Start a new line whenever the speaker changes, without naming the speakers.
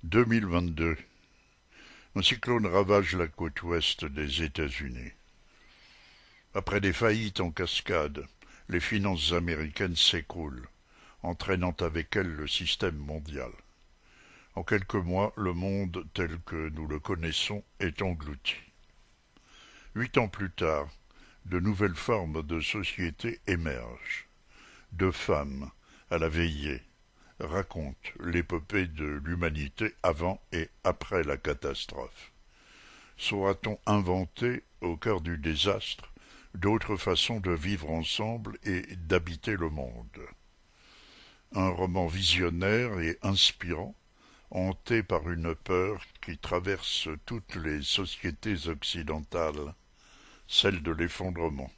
2022. Un cyclone ravage la côte ouest des États-Unis. Après des faillites en cascade, les finances américaines s'écroulent, entraînant avec elles le système mondial. En quelques mois, le monde tel que nous le connaissons est englouti. 8 ans plus tard, de nouvelles formes de société émergent. Deux femmes, à la veillée, racontent l'épopée de l'humanité avant et après la catastrophe. Saura-t-on inventer, au cœur du désastre, d'autres façons de vivre ensemble et d'habiter le monde? Un roman visionnaire et inspirant, hanté par une peur qui traverse toutes les sociétés occidentales, celle de l'effondrement.